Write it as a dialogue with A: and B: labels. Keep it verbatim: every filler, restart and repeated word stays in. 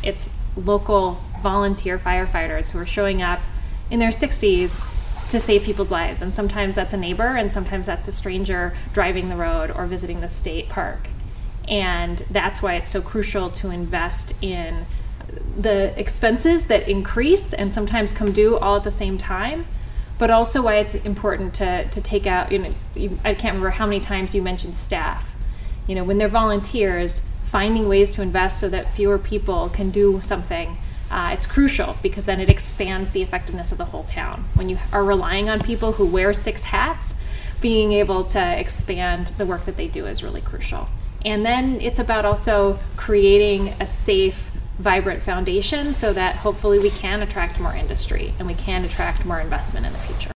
A: it's local volunteer firefighters who are showing up in their sixties to save people's lives. And sometimes that's a neighbor, and sometimes that's a stranger driving the road or visiting the state park. And that's why it's so crucial to invest in the expenses that increase and sometimes come due all at the same time, but also why it's important to, to take out, you know, you, I can't remember how many times you mentioned staff. You know, when they're volunteers, finding ways to invest so that fewer people can do something, uh, it's crucial, because then it expands the effectiveness of the whole town. When you are relying on people who wear six hats, being able to expand the work that they do is really crucial. And then it's about also creating a safe, vibrant foundation so that hopefully we can attract more industry and we can attract more investment in the future.